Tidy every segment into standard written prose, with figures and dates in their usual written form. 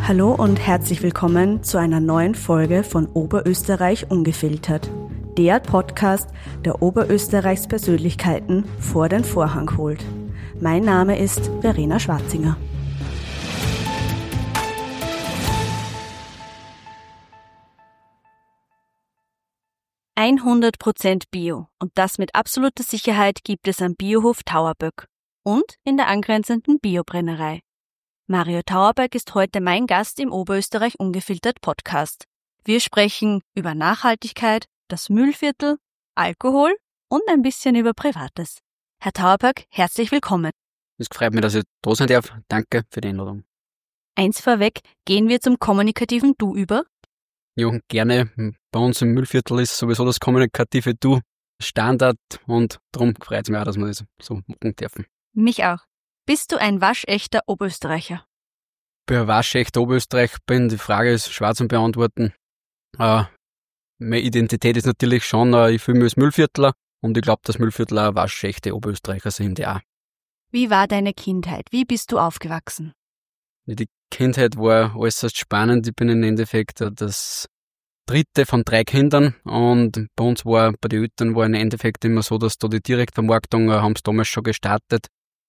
Hallo und herzlich willkommen zu einer neuen Folge von Oberösterreich ungefiltert. Der Podcast, der Oberösterreichs Persönlichkeiten vor den Vorhang holt. Mein Name ist Verena Schwarzinger. "100% Bio und das mit absoluter Sicherheit gibt es am Biohof Tauerböck und in der angrenzenden Biobrennerei. Mario Tauerböck ist heute mein Gast im Oberösterreich ungefiltert Podcast. Wir sprechen über Nachhaltigkeit, das Müllviertel, Alkohol und ein bisschen über Privates. Herr Tauerböck, herzlich willkommen. Es freut mich, dass ich da sein darf. Danke für die Einladung. Eins vorweg, gehen wir zum kommunikativen Du über? Ja, gerne. Bei uns im Müllviertel ist sowieso das kommunikative Du Standard und darum freut es mich auch, dass wir das so machen dürfen. Mich auch. Bist du ein waschechter Oberösterreicher? Ich bin ein waschechter Oberösterreich bin. Die Frage ist schwer zu beantworten. Meine Identität ist natürlich schon, ich fühle mich als Müllviertler und ich glaube, dass Müllviertler auch waschechte Oberösterreicher sind, ja. Wie war deine Kindheit? Wie bist du aufgewachsen? Die Kindheit war äußerst spannend. Ich bin im Endeffekt das dritte von 3 Kindern und bei uns bei den Eltern war im Endeffekt immer so, dass da die Direktvermarktung haben sie damals schon gestartet.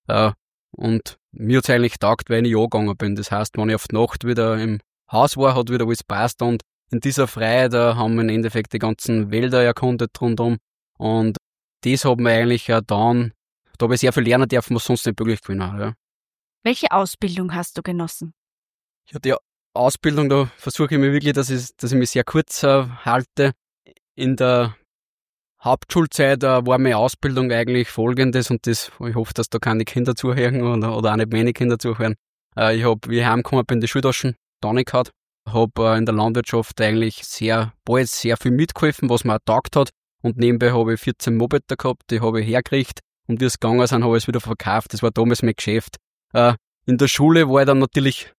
Und mir hat es eigentlich getaugt, weil ich angegangen bin. Das heißt, wenn ich auf die Nacht wieder im Haus war, hat wieder alles gepasst und in dieser Freiheit haben wir im Endeffekt die ganzen Wälder erkundet rundum und das hat mir eigentlich auch dann, da habe ich sehr viel lernen dürfen, was sonst nicht möglich gewesen wäre. Ja. Welche Ausbildung hast du genossen? Ja, die Ausbildung, da versuche ich mir wirklich, dass ich mich sehr kurz halte. In der Hauptschulzeit war meine Ausbildung eigentlich folgendes und das, ich hoffe, dass da keine Kinder zuhören oder auch nicht meine Kinder zuhören. Ich habe, wie ich heimgekommen bin, die Schultaschen da nicht gehabt. Habe in der Landwirtschaft eigentlich sehr viel mitgeholfen, was mir auch getaugt hat. Und nebenbei habe ich 14 Mopeder gehabt, die habe ich hergekriegt. Und wie es gegangen sind, habe ich es wieder verkauft. Das war damals mein Geschäft. In der Schule war ich dann natürlich,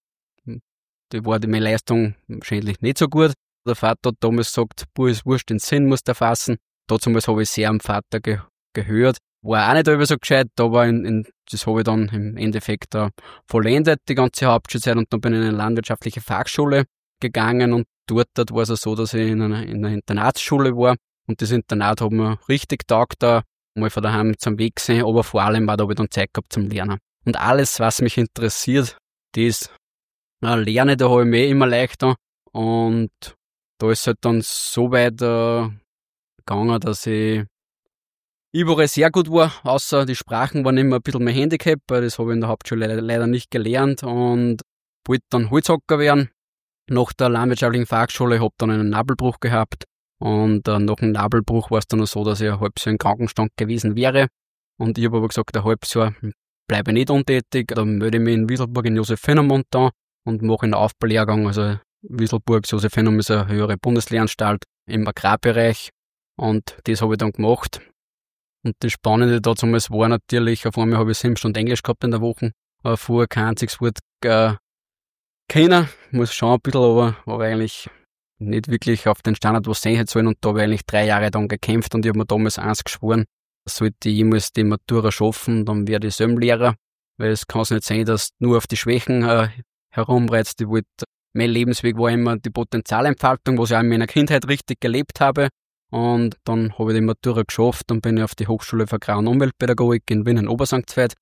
meine Leistung wahrscheinlich nicht so gut. Der Vater hat damals gesagt, ist wurscht, den Sinn musst du erfassen. Damals habe ich sehr am Vater gehört. War auch nicht immer so gescheit, aber das habe ich dann im Endeffekt vollendet, die ganze Hauptschulzeit. Und dann bin ich in eine landwirtschaftliche Fachschule gegangen und dort war es so, dass ich in einer Internatsschule war. Und das Internat hat mir richtig getaugt, mal von daheim zum Weg sehen, aber vor allem auch, da habe ich dann Zeit gehabt zum Lernen. Und alles, was mich interessiert, das Lernen, da habe ich mir immer leichter. Und da ist halt dann so weit gegangen, dass ich überall sehr gut war, außer die Sprachen waren immer ein bisschen mein Handicap, weil das habe ich in der Hauptschule leider nicht gelernt und wollte dann Holzhacker werden. Nach der landwirtschaftlichen Fachschule habe dann einen Nabelbruch gehabt und nach dem Nabelbruch war es dann noch so, dass ich ein halbes Jahr im Krankenstand gewesen wäre und ich habe aber gesagt, ein halbes Jahr bleibe ich nicht untätig, dann melde ich mich in Wieselburg in Josef Fennermund an und mache einen Aufbaulehrgang, also Wieselburg, Josef Fennermund ist eine höhere Bundeslehranstalt im Agrarbereich und das habe ich dann gemacht. Und das Spannende dazu war natürlich, auf einmal habe ich 7 Stunden Englisch gehabt in der Woche, vorher kein einziges Wort kennen, muss schon ein bisschen, aber eigentlich nicht wirklich auf den Standard, was sein hätte sollen. Und da habe ich eigentlich 3 Jahre dann gekämpft und ich habe mir damals eins geschworen, sollte ich jemals die Matura schaffen, dann werde ich Lehrer, weil es kann nicht sein, dass du nur auf die Schwächen herumreizt. Ich wollte, mein Lebensweg war immer die Potenzialentfaltung, was ich auch in meiner Kindheit richtig gelebt habe. Und dann habe ich die Matura geschafft und bin auf die Hochschule für Agrar- und Umweltpädagogik in Wien in Obersanktweit.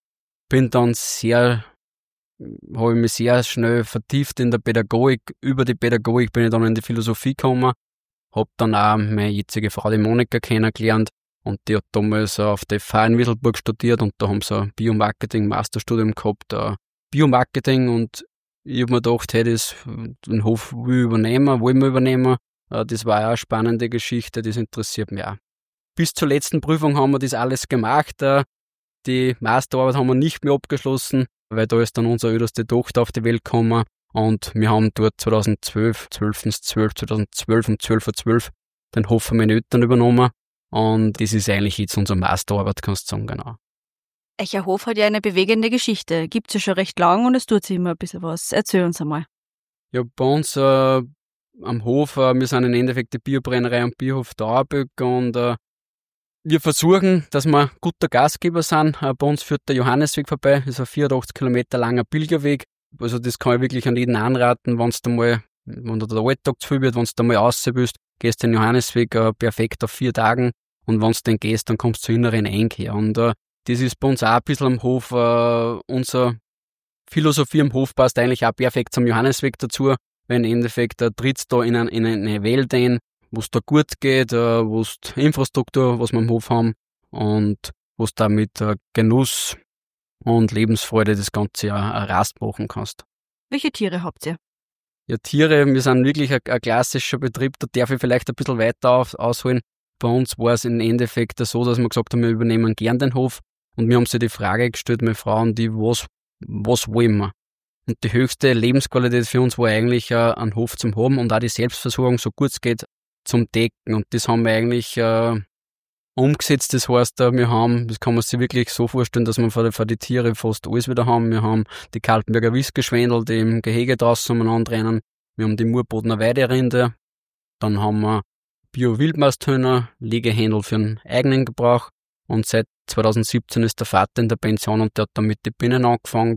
Habe ich mich sehr schnell vertieft in der Pädagogik. Über die Pädagogik bin ich dann in die Philosophie gekommen. Habe dann auch meine jetzige Frau, die Monika, kennengelernt. Und die hat damals auf der FH in Wieselburg studiert und da haben sie ein Biomarketing-Masterstudium gehabt, Biomarketing. Und ich habe mir gedacht, hey, den Hof wollen wir übernehmen. Das war auch eine spannende Geschichte, das interessiert mich auch. Bis zur letzten Prüfung haben wir das alles gemacht. Die Masterarbeit haben wir nicht mehr abgeschlossen, weil da ist dann unsere älteste Tochter auf die Welt gekommen. Und wir haben dort 2012 um 12:12 den Hof von meinen Eltern übernommen. Und das ist eigentlich jetzt unsere Masterarbeit, kannst du sagen, genau. Eicher Hof hat ja eine bewegende Geschichte. Gibt es ja schon recht lang und es tut sich immer ein bisschen was. Erzähl uns einmal. Ja, bei uns am Hof, wir sind im Endeffekt die Biobrennerei am Biohof Tauerböck und wir versuchen, dass wir guter Gastgeber sind. Bei uns führt der Johannesweg vorbei, das ist ein 84 Kilometer langer Pilgerweg Also das kann ich wirklich an jeden anraten, wenn der Alltag zu viel wird, wenn du mal raus willst, gehst den Johannisweg perfekt auf 4 Tagen und wenn du den gehst, dann kommst du zur inneren Einkehr. Und das ist bei uns auch ein bisschen am Hof, unser Philosophie am Hof passt eigentlich auch perfekt zum Johannisweg dazu, weil im Endeffekt trittst da in eine Welt ein, wo es da gut geht, wo es Infrastruktur, was wir am Hof haben und wo es da mit Genuss und Lebensfreude das Ganze auch Rast machen kannst. Welche Tiere habt ihr? Ja, Tiere, wir sind wirklich ein klassischer Betrieb, da darf ich vielleicht ein bisschen weiter ausholen. Bei uns war es im Endeffekt so, dass wir gesagt haben, wir übernehmen gern den Hof und wir haben sich die Frage gestellt, meine Frau und die, was wollen wir? Und die höchste Lebensqualität für uns war eigentlich einen Hof zum haben und auch die Selbstversorgung, so gut es geht, zum Decken. Und das haben wir eigentlich umgesetzt. Das heißt, das kann man sich wirklich so vorstellen, dass wir für die Tiere fast alles wieder haben. Wir haben die Kaltenberger Wissgeschwendel, die im Gehege draußen umeinander rennen. Wir haben die Murbodener Weiderinde. Dann haben wir Bio-Wildmasthühner, Legehändel für den eigenen Gebrauch. Und seit 2017 ist der Vater in der Pension und der hat dann mit den Bienen angefangen.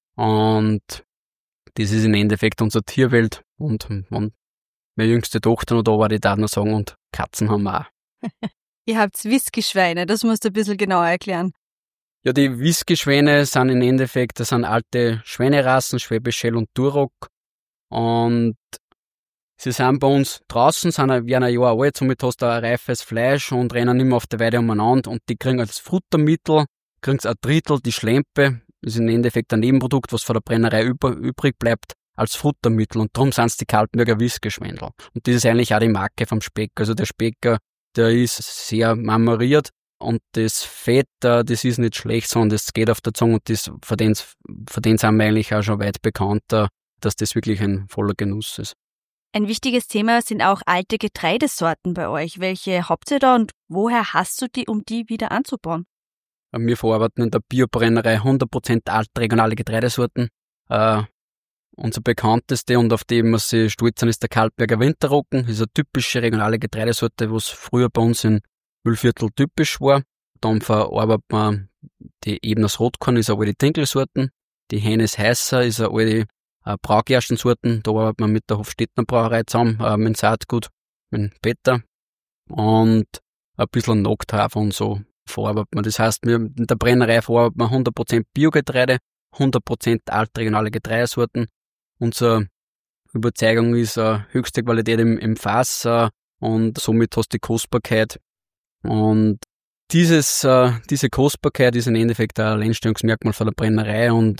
Und das ist im Endeffekt unsere Tierwelt. Und wenn meine jüngste Tochter noch da war, die darf noch sagen, und Katzen haben wir auch. Ihr habt Whisky-Schweine, das musst du ein bisschen genauer erklären. Ja, die Whisky-Schwäne sind im Endeffekt, das sind alte Schweinerassen, Schwäbisch Hell und Duroc. Und sie sind bei uns draußen, werden ein Jahr alt, somit hast du ein reifes Fleisch und rennen immer auf der Weide umeinander. Und die kriegen als Futtermittel, kriegen ein Drittel, die Schlempe, das ist im Endeffekt ein Nebenprodukt, was von der Brennerei übrig bleibt, als Futtermittel. Und darum sind es die Kaltenberger Whisky-Schwendel. Und das ist eigentlich auch die Marke vom Speck. Also der Speck, der ist sehr marmoriert und das Fett, das ist nicht schlecht, sondern das geht auf der Zunge und von denen sind wir eigentlich auch schon weit bekannt, dass das wirklich ein voller Genuss ist. Ein wichtiges Thema sind auch alte Getreidesorten bei euch. Welche habt ihr da und woher hast du die, um die wieder anzubauen? Wir verarbeiten in der Biobrennerei 100% alte regionale Getreidesorten. Unser bekannteste und auf die wir sich stolz sind, ist der Kaltberger Winterroggen. Das ist eine typische regionale Getreidesorte, was früher bei uns in Mühlviertel typisch war. Dann verarbeitet man die Ebners Rotkorn, ist eine alte Dinkelsorten. Die Hennes Heißer ist eine alte Braugerstensorten. Da arbeitet man mit der Hofstädtner Brauerei zusammen, mit dem Saatgut, mit dem Peter. Und ein bisschen Nockthafer und so verarbeitet man. Das heißt, wir in der Brennerei verarbeitet man 100% Biogetreide, 100% alte regionale Getreidesorten. Unsere Überzeugung ist höchste Qualität im Fass und somit hast du die Kostbarkeit. Und diese Kostbarkeit ist im Endeffekt ein Alleinstellungsmerkmal von der Brennerei und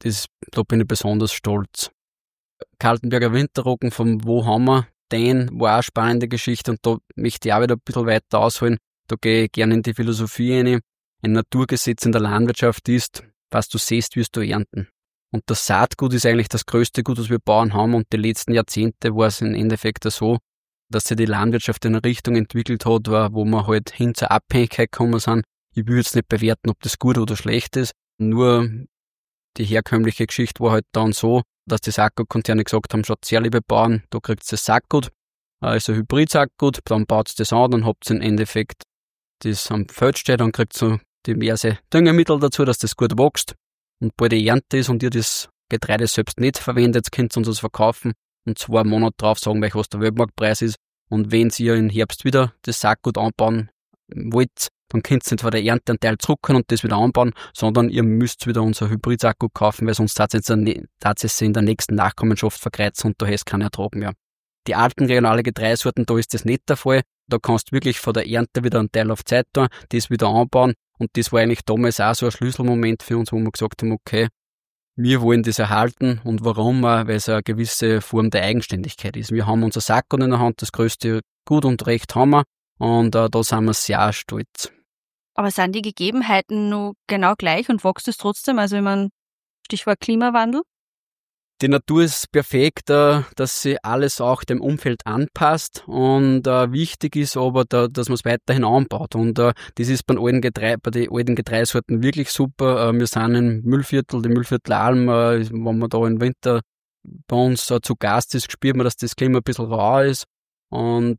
da bin ich besonders stolz. Kaltenberger Winterroggen, von wo haben wir den, war auch eine spannende Geschichte und da möchte ich auch wieder ein bisschen weiter ausholen. Da gehe ich gerne in die Philosophie rein. Ein Naturgesetz in der Landwirtschaft ist, was du siehst, wirst du ernten. Und das Saatgut ist eigentlich das größte Gut, was wir Bauern haben. Und die letzten Jahrzehnte war es im Endeffekt so, dass sich die Landwirtschaft in eine Richtung entwickelt hat, wo wir halt hin zur Abhängigkeit gekommen sind. Ich will jetzt nicht bewerten, ob das gut oder schlecht ist. Nur die herkömmliche Geschichte war halt dann so, dass die Saatgutkonzerne gesagt haben, schaut her, liebe Bauern, da kriegt ihr das Saatgut, ist ein Hybrid-Saatgut, dann baut ihr das an, dann habt ihr im Endeffekt das am Feld steht, dann kriegt ihr diverse Düngemittel dazu, dass das gut wächst. Und bald die Ernte ist und ihr das Getreide selbst nicht verwendet, könnt ihr uns das verkaufen und 2 Monate drauf sagen euch, was der Weltmarktpreis ist. Und wenn ihr im Herbst wieder das Saatgut anbauen wollt, dann könnt ihr nicht von der Ernte einen Teil zurückholen und das wieder anbauen, sondern ihr müsst wieder unser Hybrid-Saatgut kaufen, weil sonst tatsächlich in der nächsten Nachkommenschaft verkreuzen und da hast du keinen Ertrag mehr. Die alten regionale Getreidesorten, da ist das nicht der Fall. Da kannst du wirklich von der Ernte wieder einen Teil auf Zeit tun, das wieder anbauen. Und das war eigentlich damals auch so ein Schlüsselmoment für uns, wo wir gesagt haben, okay, wir wollen das erhalten. Und warum? Weil es eine gewisse Form der Eigenständigkeit ist. Wir haben unser Saatgut in der Hand, das größte Gut und Recht haben wir. Und da sind wir sehr stolz. Aber sind die Gegebenheiten nur genau gleich und wächst es trotzdem? Also ich meine, Stichwort Klimawandel? Die Natur ist perfekt, dass sie alles auch dem Umfeld anpasst und wichtig ist aber, dass man es weiterhin anbaut und das ist bei den alten Getreidesorten wirklich super. Wir sind im Mühlviertel, die Mühlviertler Alm, wenn man da im Winter bei uns zu Gast ist, spürt man, dass das Klima ein bisschen rauer ist und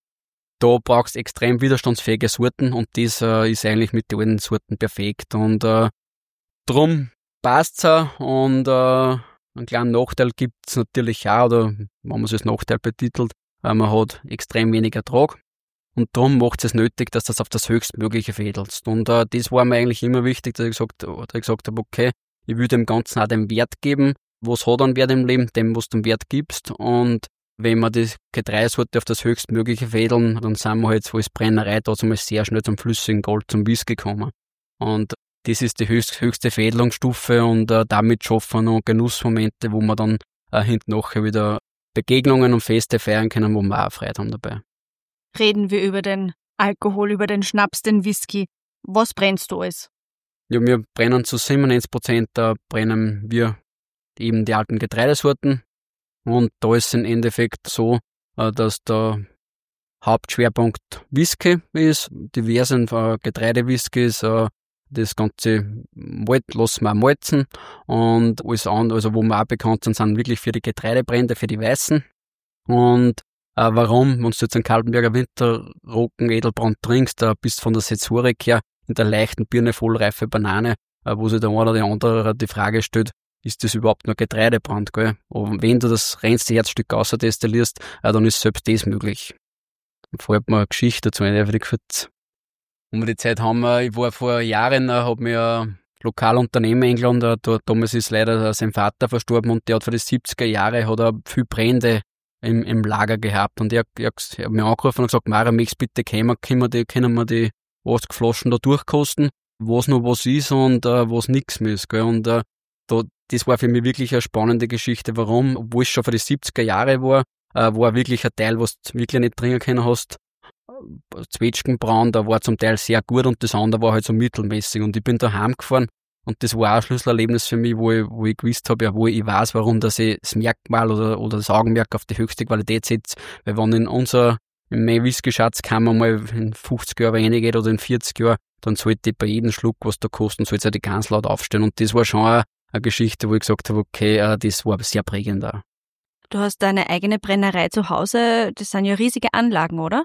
da brauchst du extrem widerstandsfähige Sorten und das ist eigentlich mit den alten Sorten perfekt und drum passt's und Einen kleinen Nachteil gibt's natürlich auch, oder wenn man es als Nachteil betitelt, man hat extrem wenig Ertrag. Und darum macht es nötig, dass das auf das Höchstmögliche fädelst. Und das war mir eigentlich immer wichtig, dass ich gesagt habe, okay, ich will dem Ganzen auch den Wert geben. Was hat einen Wert im Leben? Dem, was du den Wert gibst. Und wenn wir die Getreidesorte auf das Höchstmögliche fädeln, dann sind wir halt so als Brennerei da sehr schnell zum flüssigen Gold, zum Whisky gekommen. Und das ist die höchste Fädelungsstufe und damit schaffen wir noch Genussmomente, wo wir dann hinten nachher wieder Begegnungen und Feste feiern können, wo wir auch Freude haben dabei. Reden wir über den Alkohol, über den Schnaps, den Whisky. Was brennst du alles? Ja, wir brennen zu 97%, da brennen wir eben die alten Getreidesorten. Und da ist es im Endeffekt so, dass der Hauptschwerpunkt Whisky ist, diversen Getreidewhiskys, das ganze Malt lassen wir auch malzen. Und alles andere, also wo wir auch bekannt sind wirklich für die Getreidebrände, für die Weißen. Und warum? Wenn du jetzt einen Kaltenberger Winterrocken Edelbrand trinkst, bist von der Sensorik her in der leichten Birne vollreife Banane, wo sich der eine oder die andere die Frage stellt, ist das überhaupt nur Getreidebrand, gell? Und wenn du das reinste Herzstück außerdestillierst, dann ist selbst das möglich. Da fällt mir eine Geschichte dazu ein, kurz. Um die Zeit haben wir, ich war vor Jahren, habe mir ein Lokalunternehmen eingeladen, damals ist leider sein Vater verstorben und der hat für die 70er Jahre hat er viel Brände im Lager gehabt und er hat mich angerufen und gesagt, Mara, möchtest bitte können wir die 80 Flaschen da durchkosten, was noch was ist und was nix mehr ist, gell? Und das war für mich wirklich eine spannende Geschichte. Warum? Obwohl es schon für die 70er Jahre war wirklich ein Teil, was du wirklich nicht trinken können hast. Zwetschgenbraun, da war zum Teil sehr gut und das andere war halt so mittelmäßig. Und ich bin da heimgefahren und das war auch ein Schlüsselerlebnis für mich, wo ich gewusst habe, jawohl, ich weiß, warum dass ich das Merkmal oder das Augenmerk auf die höchste Qualität setze. Weil wenn in mein Whisky-Schatzkammer mal in 50 Jahren reingeht oder in 40 Jahren, dann sollte ich bei jedem Schluck, was da kostet, sollte die ganz laut aufstehen. Und das war schon eine Geschichte, wo ich gesagt habe, okay, das war sehr prägend auch. Du hast deine eigene Brennerei zu Hause, das sind ja riesige Anlagen, oder?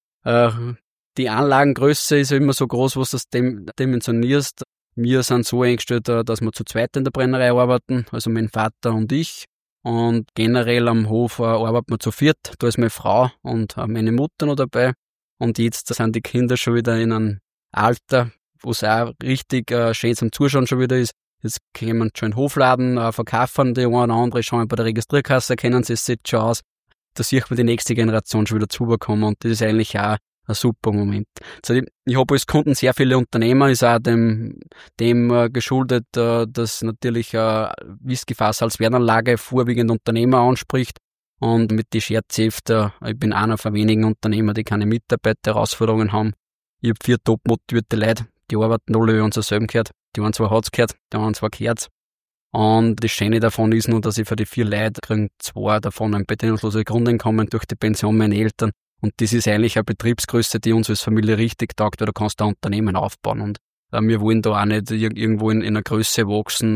Die Anlagengröße ist ja immer so groß, was du dimensionierst. Wir sind so eingestellt, dass wir zu zweit in der Brennerei arbeiten, also mein Vater und ich. Und generell am Hof arbeiten wir zu viert. Da ist meine Frau und meine Mutter noch dabei. Und jetzt sind die Kinder schon wieder in einem Alter, wo es auch richtig schön zum Zuschauen schon wieder ist. Jetzt können wir schon in den Hofladen verkaufen, die eine oder andere schon bei der Registrierkasse, kennen sie es jetzt schon aus. Da sieht man die nächste Generation schon wieder zubekommen und das ist eigentlich auch ein super Moment. Also ich habe als Kunden sehr viele Unternehmer, ist auch dem geschuldet, dass natürlich Whiskyfass als Wertanlage vorwiegend Unternehmer anspricht und mit die Scherzhefte, ich bin einer von wenigen Unternehmer, die keine Mitarbeiter-Herausforderungen haben. Ich habe 4 top motivierte Leute, die arbeiten alle wie uns selben gehört. Die einen zwar hat's gehört, die anderen zwar gehört's. Und das Schöne davon ist nur, dass ich für die 4 Leute kriegen 2 davon ein bedingungsloses Grundeinkommen durch die Pension meiner Eltern. Und das ist eigentlich eine Betriebsgröße, die uns als Familie richtig taugt, weil du kannst da Unternehmen aufbauen. Und wir wollen da auch nicht irgendwo in einer Größe wachsen,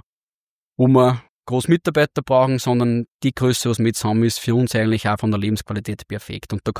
wo wir groß Mitarbeiter brauchen, sondern die Größe, was wir jetzt haben, ist für uns eigentlich auch von der Lebensqualität perfekt. Und da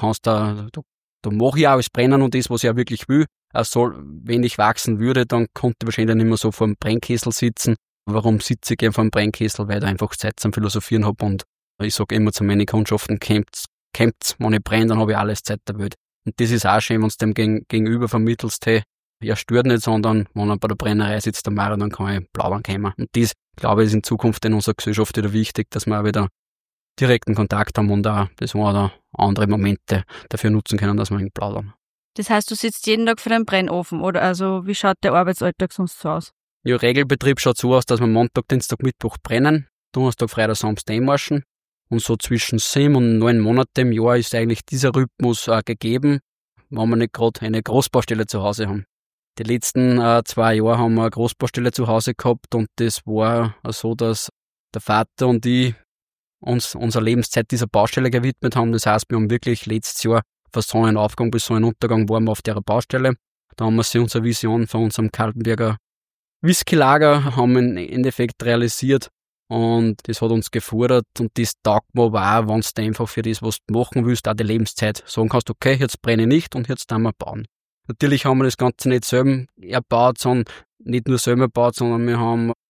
mache ich auch alles brennen und das, was ich auch wirklich will. Wenn ich wachsen würde, dann konnte ich wahrscheinlich nicht mehr so vor dem Brennkessel sitzen. Warum sitze ich gerne vor dem Brennkessel? Weil ich da einfach Zeit zum Philosophieren habe und ich sage immer zu meinen Kundschaften, kämpft's, wenn ich brenne, dann habe ich alles Zeit der Welt. Und das ist auch schön, wenn du dem Gegenüber vermittelst, hey, er stört nicht, sondern wenn er bei der Brennerei sitzt, der Mara, dann kann ich plaudern kommen. Und das, glaube ich, ist in Zukunft in unserer Gesellschaft wieder wichtig, dass wir auch wieder direkten Kontakt haben und auch das oder andere Momente dafür nutzen können, dass wir plaudern. Das heißt, du sitzt jeden Tag vor deinem Brennofen, oder? Also, wie schaut der Arbeitsalltag sonst so aus? Ja, Regelbetrieb schaut so aus, dass wir Montag, Dienstag, Mittwoch brennen, Donnerstag, Freitag, Samstag einmarschen. Und so zwischen 7 und 9 Monate im Jahr ist eigentlich dieser Rhythmus gegeben, wenn wir nicht gerade eine Großbaustelle zu Hause haben. Die letzten 2 Jahre haben wir eine Großbaustelle zu Hause gehabt und das war so, dass der Vater und ich uns unsere Lebenszeit dieser Baustelle gewidmet haben. Das heißt, wir haben wirklich letztes Jahr von Sonnenaufgang bis Sonnenuntergang waren wir auf der Baustelle. Da haben wir sie unsere Vision von unserem Kaltenberger Whisky-Lager haben wir im Endeffekt realisiert und das hat uns gefordert und das taugt mir aber auch, wenn du einfach für das, was du machen willst, auch die Lebenszeit sagen kannst, okay, jetzt brenne ich nicht und jetzt dann wir bauen. Natürlich haben wir das Ganze nicht selber erbaut, sondern nicht nur selber gebaut, sondern wir haben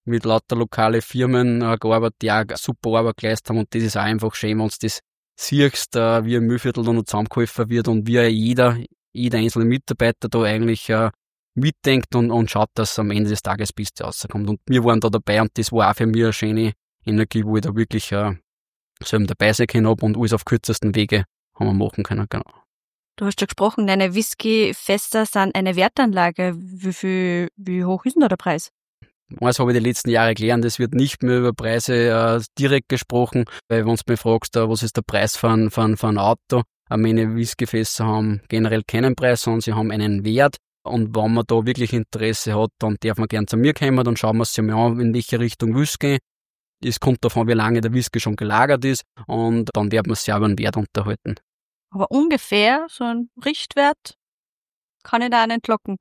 mit lauter lokale Firmen gearbeitet, die auch super Arbeit geleistet haben, und das ist auch einfach schön, wenn du das siehst, wie im Mühlviertel da noch zusammengeholfen wird und wie jeder einzelne Mitarbeiter da eigentlich mitdenkt und schaut, dass am Ende des Tages das Beste rauskommt. Und wir waren da dabei, und das war auch für mich eine schöne Energie, wo ich da wirklich selber dabei sein können habe und alles auf kürzesten Wege haben wir machen können. Genau. Du hast schon gesprochen, deine Whisky-Fässer sind eine Wertanlage. Wie hoch ist denn da der Preis? Eins habe ich die letzten Jahre gelernt, es wird nicht mehr über Preise direkt gesprochen, weil wenn du mich fragst, was ist der Preis von ein Auto, meine Whiskyfässer haben generell keinen Preis, sondern sie haben einen Wert, und wenn man da wirklich Interesse hat, dann darf man gern zu mir kommen, dann schauen wir es sich mal an, in welche Richtung Whisky. Es kommt davon, wie lange der Whisky schon gelagert ist, und dann wird man sich auch über den Wert unterhalten. Aber ungefähr so ein Richtwert kann ich da auch nicht locken.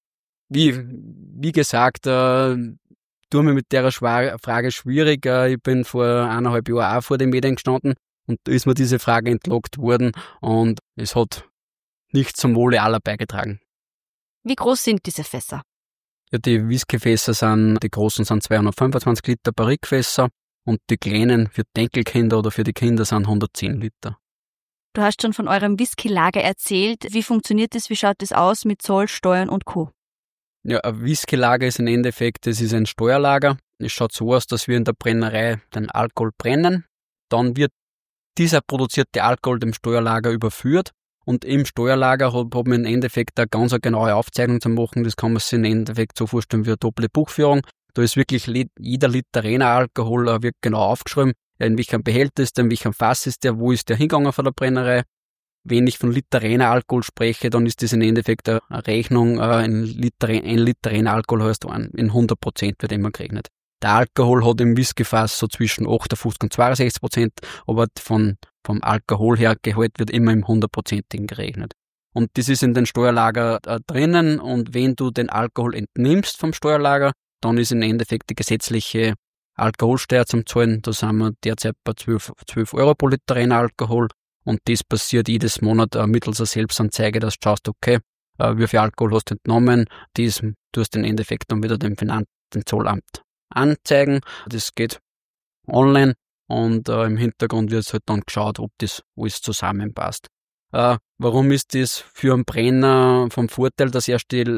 Wie gesagt, tue mir mit der Frage schwierig. Ich bin vor 1,5 Jahren auch vor den Medien gestanden, und da ist mir diese Frage entlockt worden, und es hat nicht zum Wohle aller beigetragen. Wie groß sind diese Fässer? Ja, die Whiskyfässer die großen sind 225 Liter Barrikfässer, und die kleinen für die Enkelkinder oder für die Kinder sind 110 Liter. Du hast schon von eurem Whisky-Lager erzählt. Wie funktioniert das? Wie schaut das aus mit Zoll, Steuern und Co.? Ja, ein Whisky-Lager ist im Endeffekt, das ist ein Steuerlager. Es schaut so aus, dass wir in der Brennerei den Alkohol brennen. Dann wird dieser produzierte Alkohol dem Steuerlager überführt, und im Steuerlager hat man im Endeffekt eine ganz genaue Aufzeichnung zu machen. Das kann man sich im Endeffekt so vorstellen wie eine doppelte Buchführung. Da ist wirklich jeder Liter reiner Alkohol wird genau aufgeschrieben, in welchem Behälter ist der, in welchem Fass ist der, wo ist der hingegangen von der Brennerei. Wenn ich von Liter reiner Alkohol spreche, dann ist das im Endeffekt eine Rechnung, ein Liter reiner Alkohol heißt in 100% wird immer gerechnet. Der Alkohol hat im Whiskyfass so zwischen 58 und 62%, aber vom Alkoholhergehalt wird immer im 100%igen gerechnet. Und das ist in den Steuerlager drinnen, und wenn du den Alkohol entnimmst vom Steuerlager, dann ist im Endeffekt die gesetzliche Alkoholsteuer zum Zahlen. Da sind wir derzeit bei 12 Euro pro Liter reiner Alkohol, und das passiert jedes Monat mittels einer Selbstanzeige, dass du schaust, okay, wie viel Alkohol hast du entnommen, das tust du im Endeffekt dann wieder dem Zollamt anzeigen. Das geht online, und im Hintergrund wird halt dann geschaut, ob das alles zusammenpasst. Warum ist das für einen Brenner vom Vorteil, dass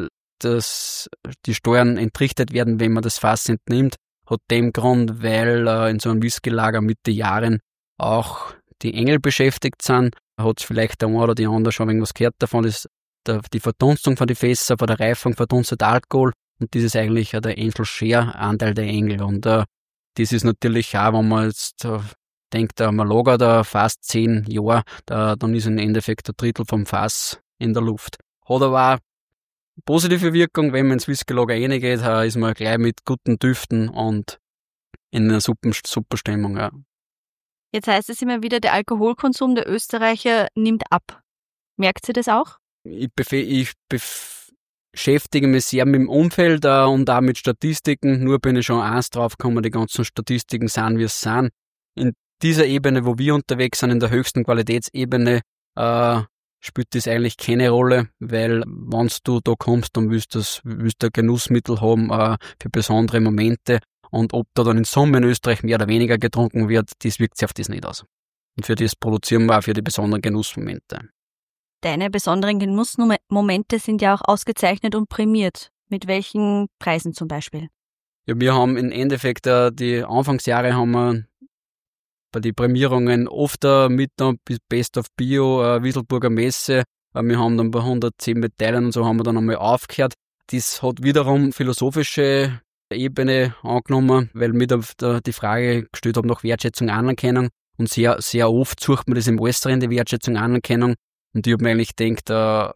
die Steuern entrichtet werden, wenn man das Fass entnimmt? Hat dem Grund, weil in so einem Whiskylager mit den Jahren auch die Engel beschäftigt sind. Hat vielleicht der eine oder die andere schon irgendwas gehört davon, ist die Verdunstung von den Fässern, von der Reifung verdunstet Alkohol, und das ist eigentlich der Angel Share Anteil der Engel, und das ist natürlich auch, wenn man jetzt denkt, man lagert fast 10 Jahre, dann ist im Endeffekt 1/3 vom Fass in der Luft. Hat aber auch positive Wirkung, wenn man ins Whiskylager reingeht, ist man gleich mit guten Düften und in einer super Stimmung. Ja. Jetzt heißt es immer wieder, der Alkoholkonsum der Österreicher nimmt ab. Merkt ihr das auch? Ich beschäftige mich sehr mit dem Umfeld und auch mit Statistiken. Nur bin ich schon eins draufgekommen, die ganzen Statistiken sind, wie es sind. In dieser Ebene, wo wir unterwegs sind, in der höchsten Qualitätsebene, spielt das eigentlich keine Rolle, weil wenn du da kommst, dann willst du ein Genussmittel haben für besondere Momente, und ob da dann in Summe in Österreich mehr oder weniger getrunken wird, das wirkt sich auf das nicht aus. Und für das produzieren wir auch für die besonderen Genussmomente. Deine besonderen Genussmomente sind ja auch ausgezeichnet und prämiert. Mit welchen Preisen zum Beispiel? Ja, wir haben im Endeffekt die Anfangsjahre haben wir bei den Prämierungen oft mit Best of Bio, Wieselburger Messe. Wir haben dann bei 110 Medaillen und so haben wir dann einmal aufgehört. Das hat wiederum philosophische Ebene angenommen, weil mir die Frage gestellt habe nach Wertschätzung, Anerkennung, und sehr, sehr oft sucht man das im Äußeren, die Wertschätzung, Anerkennung, und ich habe mir eigentlich gedacht,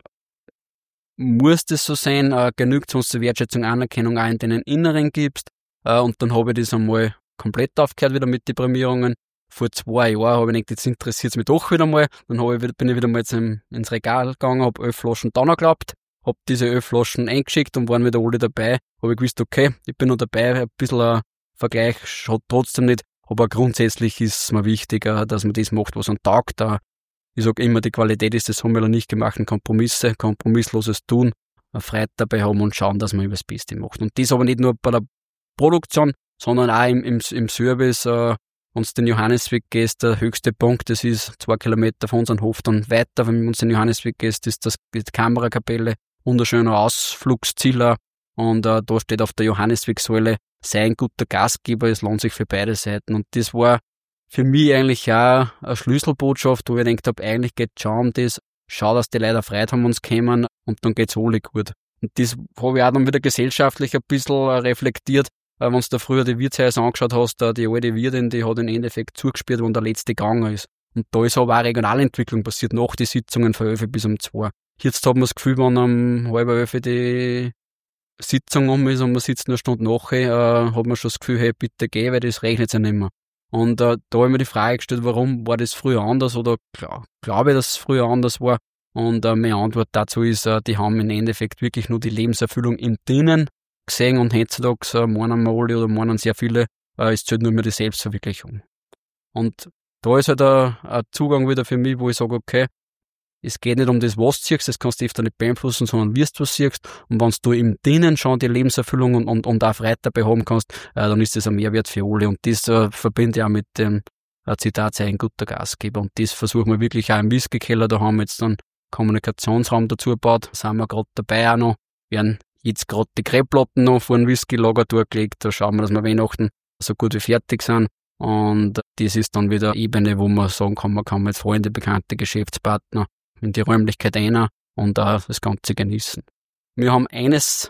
muss das so sein, genügt es uns die Wertschätzung, Anerkennung auch in den Inneren gibst, und dann habe ich das einmal komplett aufgehört wieder mit den Prämierungen. Vor 2 Jahren habe ich gedacht, jetzt interessiert es mich doch wieder mal, dann bin ich wieder mal jetzt ins Regal gegangen, habe 11 Flaschen da noch geklappt, habe diese 11 Flaschen eingeschickt und waren wieder alle dabei. Habe ich gewusst, okay, ich bin noch dabei, ein bisschen ein Vergleich schaut trotzdem nicht, aber grundsätzlich ist es mir wichtig, dass man das macht, was man taugt. Ich sage immer, die Qualität ist das Hummel und nicht gemachten Kompromisse, kompromissloses Tun, Freude dabei haben und schauen, dass man über das Beste macht. Und das aber nicht nur bei der Produktion, sondern auch im Service, wenn du den Johannisweg gehst, der höchste Punkt, das ist 2 Kilometer von unserem Hof dann weiter, wenn du den Johannisweg gehst, ist das die Kamerakapelle, wunderschöner Ausflugsziel. Und da steht auf der Johanniswegsäule, sei ein guter Gastgeber, es lohnt sich für beide Seiten. Und das war für mich eigentlich auch eine Schlüsselbotschaft, wo ich gedacht habe, eigentlich geht es schon um das, schau, dass die Leute Freude haben, uns kommen und dann geht's alle gut. Und das habe ich auch dann wieder gesellschaftlich ein bisschen reflektiert, wenn du da früher die Wirtshäuser angeschaut hast, die alte Wirtin, die hat im Endeffekt zugespielt, wenn der letzte gegangen ist. Und da ist aber auch Regionalentwicklung passiert, nach die Sitzungen von 11 bis um 2. Jetzt hat man das Gefühl, wenn um 10:30 die Sitzung um ist und man sitzt eine Stunde nachher, hat man schon das Gefühl, hey, bitte geh, weil das regnet ja nicht mehr. Und da habe ich mir die Frage gestellt, warum war das früher anders oder glaube ich, dass es früher anders war. Und meine Antwort dazu ist, die haben im Endeffekt wirklich nur die Lebenserfüllung im Drinnen gesehen und heutzutage meinen alle oder meinen sehr viele, es zählt nur mehr die Selbstverwirklichung. Und da ist halt ein Zugang wieder für mich, wo ich sage, okay, es geht nicht um das, was du siehst, das kannst du öfter nicht beeinflussen, sondern wie du was siehst. Und wenn du im Drinnen schon die Lebenserfüllung und auch Freude dabei haben kannst, dann ist das ein Mehrwert für alle. Und das verbinde ich auch mit dem Zitat, sei ein guter Gastgeber. Und das versuchen wir wirklich auch im Whisky-Keller. Da haben wir jetzt dann Kommunikationsraum dazu gebaut. Da sind wir gerade dabei auch noch. Werden jetzt gerade die Grillplatten noch vor dem Whisky-Lager durchgelegt. Da schauen wir, dass wir Weihnachten so gut wie fertig sind. Und das ist dann wieder eine Ebene, wo man sagen kann, man kann mit Freunde, Bekannte, Geschäftspartner in die Räumlichkeit rein und auch das Ganze genießen. Wir haben eines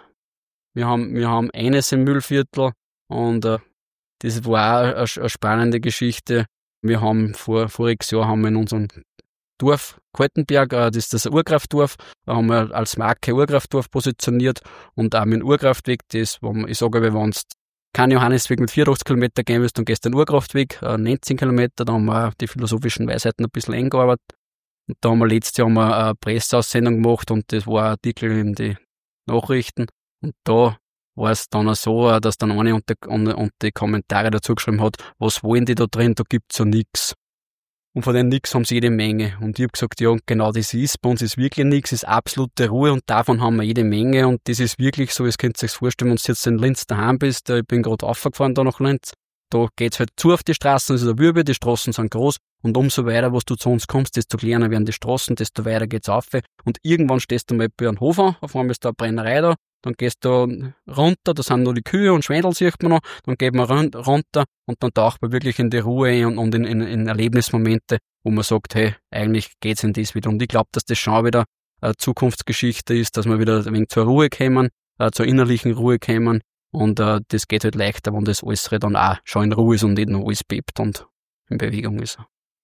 im Mühlviertel und das war auch eine spannende Geschichte. Wir haben voriges Jahr haben wir in unserem Dorf Kaltenberg, das ist das Urkraftdorf, da haben wir als Marke Urkraftdorf positioniert und auch mit dem Urkraftweg, das, ich sage, wenn du keinen Johannisweg mit 84 Kilometer gehen willst, dann gehst du den Urkraftweg, 19 Kilometer, da haben wir die philosophischen Weisheiten ein bisschen eingearbeitet. Und da haben wir letztes Jahr eine Presseaussendung gemacht und das war ein Artikel in die Nachrichten. Und da war es dann auch so, dass dann eine und die Kommentare dazu geschrieben hat, was wollen die da drin, da gibt's ja nix. Und von den nix haben sie jede Menge. Und ich habe gesagt, ja, genau das ist, bei uns ist wirklich nix, ist absolute Ruhe und davon haben wir jede Menge und das ist wirklich so, ihr könnt euch vorstellen, wenn du jetzt in Linz daheim bist, ich bin gerade aufgefahren da nach Linz, da geht's halt zu auf die Straßen, es ist eine Wirbel, die Straßen sind groß und umso weiter, was du zu uns kommst, desto kleiner werden die Straßen, desto weiter geht's auf und irgendwann stehst du mal bei einem Hof an, auf einmal ist da eine Brennerei da, dann gehst du runter, da sind nur die Kühe und Schwendel sieht man noch, dann geht man runter und dann taucht man wirklich in die Ruhe ein und in Erlebnismomente, wo man sagt, hey, eigentlich geht's in das wieder. Und ich glaube, dass das schon wieder eine Zukunftsgeschichte ist, dass wir wieder ein wenig zur Ruhe kommen, zur innerlichen Ruhe kommen und das geht halt leichter, wenn das Äußere dann auch schon in Ruhe ist und nicht nur alles bebt und in Bewegung ist.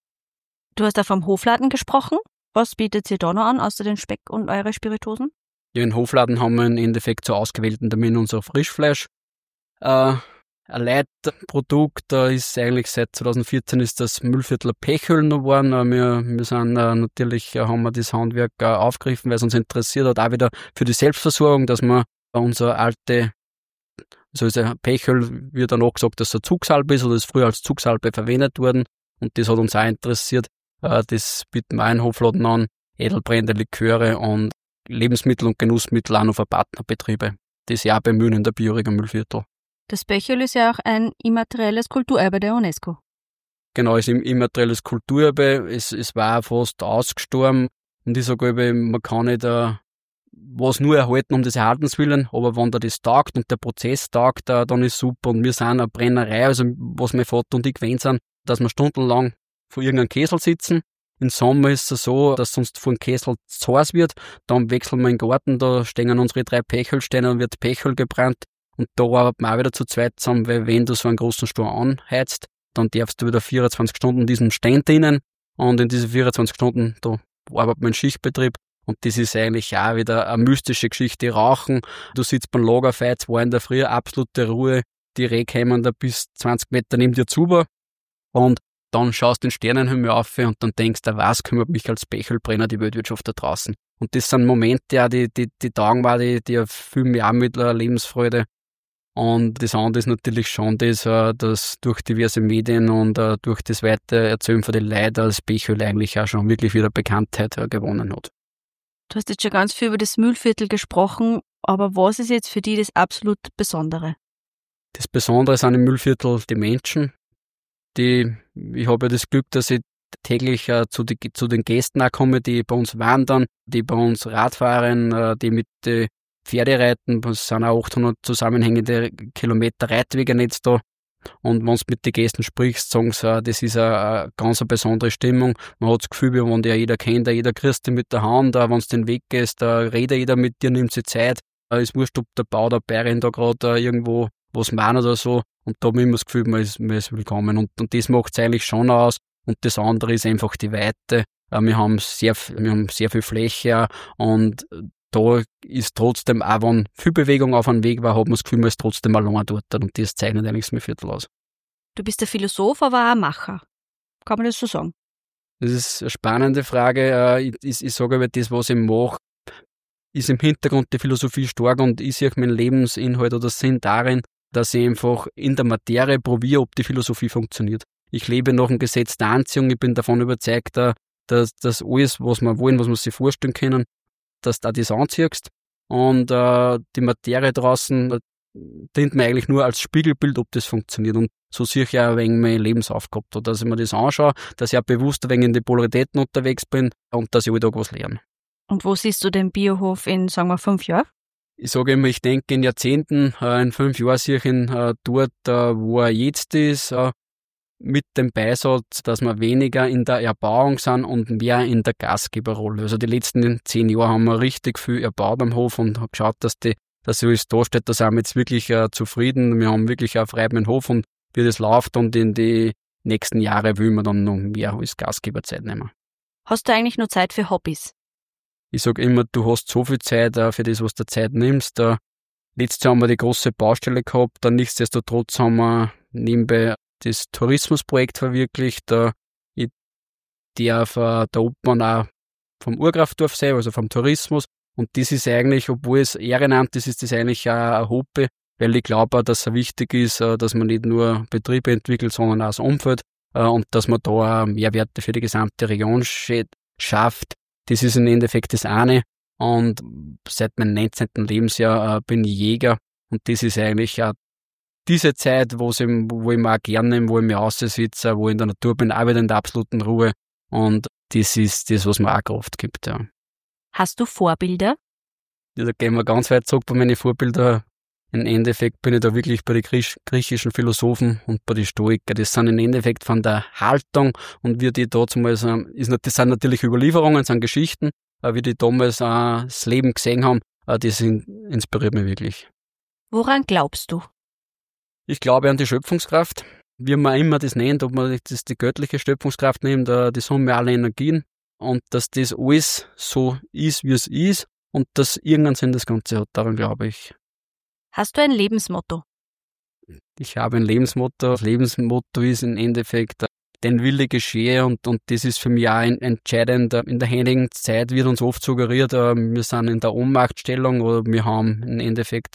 Du hast da vom Hofladen gesprochen. Was bietet ihr da noch an, außer den Speck und eure Spirituosen? Ja, in Hofladen haben wir im Endeffekt zu ausgewählten Terminen unser Frischfleisch. Ein Leitprodukt ist eigentlich seit 2014 ist das Mühlviertler Pechöl noch geworden. Wir sind natürlich, haben wir das Handwerk aufgegriffen, weil es uns interessiert hat, auch wieder für die Selbstversorgung, dass wir unser alte, also Pechöl wird dann auch gesagt, dass es eine Zugsalbe ist oder ist früher als Zugsalbe verwendet worden und das hat uns auch interessiert. Das bieten wir in Hofladen an, Edelbrände, Liköre und Lebensmittel und Genussmittel auch noch für Partnerbetriebe. Das ja auch bemühen in der Bioriger Mühlviertel. Das Pechöl ist ja auch ein immaterielles Kulturerbe der UNESCO. Genau, es ist ein immaterielles Kulturerbe. Es war fast ausgestorben. Und ich sage eben, man kann nicht was nur erhalten um des Erhaltens willen, aber wenn da das taugt und der Prozess taugt, dann ist super. Und wir sind eine Brennerei, also was mein Vater und ich gewöhnt sind, dass wir stundenlang vor irgendeinem Kessel sitzen. Im Sommer ist es so, dass sonst vor dem Kessel zu heiß wird. Dann wechseln wir in den Garten, da stehen unsere 3 Pechölsteine und wird Pechöl gebrannt. Und da arbeiten wir auch wieder zu zweit zusammen, weil wenn du so einen großen Stor anheizt, dann darfst du wieder 24 Stunden in diesem Stand drinnen. Und in diese 24 Stunden, da arbeitet man in Schichtbetrieb. Und das ist eigentlich auch wieder eine mystische Geschichte. Rauchen, du sitzt beim Lagerfeuer, 2 in der Früh, absolute Ruhe. Die Rehe kommen da bis 20 Meter neben dir zu. Und dann schaust du den Sternenhimmel auf und dann denkst du, was kümmert mich als Pechölbrenner die Weltwirtschaft da draußen. Und das sind Momente, die taugen mir, die erfüllen mich auch mit Lebensfreude. Und das andere ist natürlich schon das, dass durch diverse Medien und durch das Weitererzählen von den Leuten das Pechöl eigentlich auch schon wirklich wieder Bekanntheit gewonnen hat. Du hast jetzt schon ganz viel über das Mühlviertel gesprochen, aber was ist jetzt für dich das absolut Besondere? Das Besondere sind im Mühlviertel die Menschen. Ich habe ja das Glück, dass ich täglich zu den Gästen auch komme, die bei uns wandern, die bei uns Radfahren, die mit den Pferde reiten. Es sind auch 800 zusammenhängende Kilometer Reitwegenetz da. Und wenn du mit den Gästen sprichst, sagen sie, das ist eine ganz besondere Stimmung. Man hat das Gefühl, wie wenn dir jeder kennt, jeder grüßt dich mit der Hand, wenn du den Weg gehst, redet jeder mit dir, nimmt sich Zeit. Ist wurscht, ob der Bau der Bärin da gerade irgendwo was meint oder so. Und da habe ich immer das Gefühl, man ist willkommen. Und das macht es eigentlich schon aus. Und das andere ist einfach die Weite. Wir haben sehr viel Fläche und da ist trotzdem, auch wenn viel Bewegung auf einem Weg war, hat man das Gefühl, man ist trotzdem allein dort. Und das zeichnet eigentlich das Mühlviertel aus. Du bist ein Philosoph, aber auch ein Macher. Kann man das so sagen? Das ist eine spannende Frage. Ich sage aber, das, was ich mache, ist im Hintergrund die Philosophie stark und ich sehe meinen Lebensinhalt oder Sinn darin, dass ich einfach in der Materie probiere, ob die Philosophie funktioniert. Ich lebe nach dem Gesetz der Anziehung. Ich bin davon überzeugt, dass alles, was wir wollen, was wir sich vorstellen können, dass du auch das anziehst. Und die Materie draußen dient mir eigentlich nur als Spiegelbild, ob das funktioniert. Und so sehe ich ja ein wenig meine Lebensaufgabe, dass ich mir das anschaue, dass ich auch bewusst ein wenig in die Polaritäten unterwegs bin und dass ich jeden Tag was lerne. Und wo siehst du den Biohof in, sagen wir, 5 Jahren? Ich sage immer, ich denke in Jahrzehnten, in 5 Jahren sehe ich ihn dort, wo er jetzt ist, mit dem Beisatz, dass wir weniger in der Erbauung sind und mehr in der Gastgeberrolle. Also die letzten 10 Jahre haben wir richtig viel erbaut am Hof und haben geschaut, dass alles da steht. Da sind wir jetzt wirklich zufrieden. Wir haben wirklich einen freien Hof und wie das läuft und in die nächsten Jahre will man dann noch mehr als Gastgeberzeit nehmen. Hast du eigentlich noch Zeit für Hobbys? Ich sage immer, du hast so viel Zeit für das, was du Zeit nimmst. Letztes Jahr haben wir die große Baustelle gehabt, nichtsdestotrotz haben wir nebenbei das Tourismusprojekt verwirklicht. Ich darf der Obmann auch vom Urgrafdorf sein, also vom Tourismus. Und das ist eigentlich, obwohl es Ehrenamt ist das eigentlich auch ein Hobby, weil ich glaube auch, dass es wichtig ist, dass man nicht nur Betriebe entwickelt, sondern auch das Umfeld und dass man da auch Mehrwerte für die gesamte Region schafft. Das ist im Endeffekt das eine. Und seit meinem 19. Lebensjahr bin ich Jäger und das ist eigentlich auch diese Zeit, wo ich mir auch gerne nehme, wo ich mich aussitze, wo ich in der Natur bin, auch wieder in der absoluten Ruhe. Und das ist das, was mir auch Kraft gibt. Ja. Hast du Vorbilder? Ja, da gehen wir ganz weit zurück bei meinen Vorbildern. Im Endeffekt bin ich da wirklich bei den griechischen Philosophen und bei den Stoikern. Das sind im Endeffekt von der Haltung und wie die damals, das sind natürlich Überlieferungen, das sind Geschichten, wie die damals das Leben gesehen haben, das inspiriert mich wirklich. Woran glaubst du? Ich glaube an die Schöpfungskraft, wie man immer das nennt, ob man das die göttliche Schöpfungskraft nimmt, die Summe wir alle Energien und dass das alles so ist, wie es ist und dass irgendeinen Sinn das Ganze hat, daran glaube ich. Hast du ein Lebensmotto? Ich habe ein Lebensmotto. Das Lebensmotto ist im Endeffekt, dein Wille geschehe und das ist für mich auch entscheidend. In der heutigen Zeit wird uns oft suggeriert, wir sind in der Ohnmachtstellung oder wir haben im Endeffekt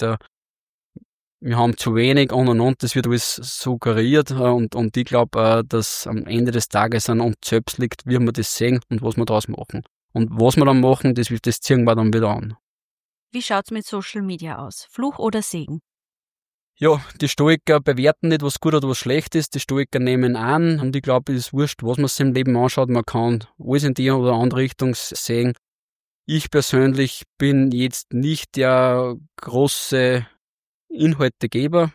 wir haben zu wenig und das wird alles suggeriert und ich glaube, dass am Ende des Tages an uns selbst liegt, wie wir das sehen und was wir daraus machen. Und was wir dann machen, das ziehen wir dann wieder an. Wie schaut's mit Social Media aus? Fluch oder Segen? Ja, die Stoiker bewerten nicht, was gut oder was schlecht ist. Die Stoiker nehmen an und ich glaube, es ist wurscht, was man sich im Leben anschaut. Man kann alles in die oder andere Richtung sehen. Ich persönlich bin jetzt nicht der große Inhaltegeber.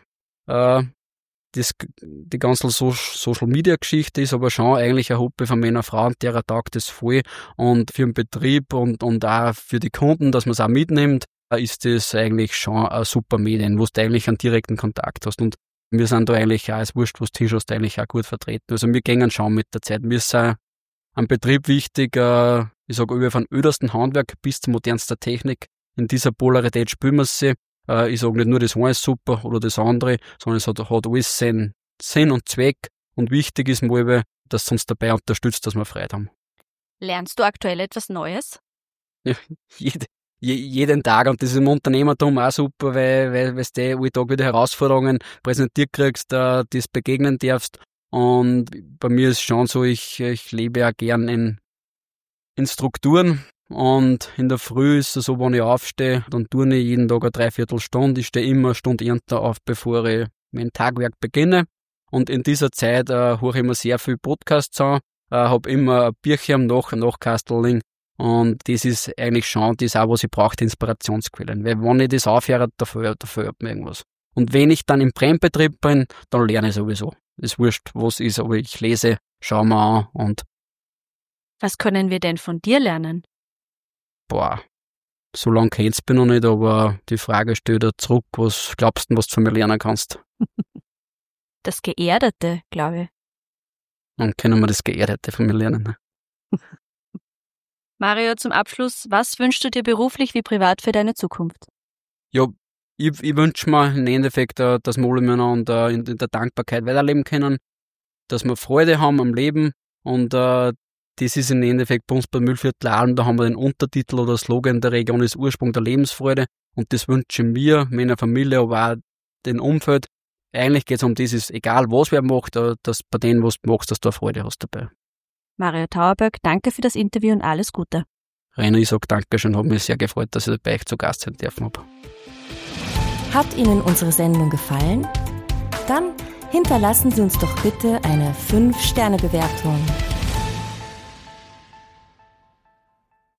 Die ganze Social-Media-Geschichte ist aber schon eigentlich ein Hobby von meiner Frau und derer taugt das voll. Und für den Betrieb und auch für die Kunden, dass man es auch mitnimmt, ist das eigentlich schon ein super Medien, wo du eigentlich einen direkten Kontakt hast. Und wir sind da eigentlich auch, als Wurscht, was du hinschaust, eigentlich auch gut vertreten. Also wir gehen schon mit der Zeit. Wir sind am Betrieb wichtig, ich sage über von ödersten Handwerk bis zur modernsten Technik. In dieser Polarität spüren wir sie. Ich sage nicht nur, das eine ist super oder das andere, sondern es hat alles seinen Sinn und Zweck. Und wichtig ist mir, dass es uns dabei unterstützt, dass wir Freude haben. Lernst du aktuell etwas Neues? Ja, jeden Tag. Und das ist im Unternehmertum auch super, weil du jeden Tag wieder Herausforderungen präsentiert kriegst, das begegnen darfst. Und bei mir ist es schon so, ich lebe ja gern in Strukturen. Und in der Früh ist es so, wenn ich aufstehe, dann tue ich jeden Tag eine Dreiviertelstunde. Ich stehe immer eine Stunde eher auf, bevor ich mein Tagwerk beginne. Und in dieser Zeit höre ich mir sehr viel Podcasts an, habe immer ein Bierchen am Nachkasteln. Und das ist eigentlich schon das auch, was ich brauche, die Inspirationsquellen. Weil wenn ich das aufhöre, dafür hat mir irgendwas. Und wenn ich dann im Brennbetrieb bin, dann lerne ich sowieso. Ist wurscht, was ist, aber ich lese, schaue mir an und... Was können wir denn von dir lernen? So lange kennst du mich noch nicht, aber die Frage stellt dir zurück, was glaubst du, was du von mir lernen kannst? Das Geerdete, glaube ich. Dann können wir das Geerdete von mir lernen. Ne? Mario, zum Abschluss, was wünschst du dir beruflich wie privat für deine Zukunft? Ja, ich wünsche mir im Endeffekt, dass wir alle miteinander in der Dankbarkeit weiterleben können, dass wir Freude haben am Leben und das ist im Endeffekt bei uns bei Mühlviertel Alm, da haben wir den Untertitel oder Slogan der Region ist Ursprung der Lebensfreude und das wünsche ich mir, meiner Familie, aber auch dem Umfeld. Eigentlich geht es um dieses, egal was wer macht, dass bei denen, was du machst, dass du eine Freude hast dabei. Mario Tauerböck, danke für das Interview und alles Gute. Rainer, ich sage Dankeschön, habe mich sehr gefreut, dass ich bei euch zu Gast sein dürfen habe. Hat Ihnen unsere Sendung gefallen? Dann hinterlassen Sie uns doch bitte eine 5-Sterne-Bewertung.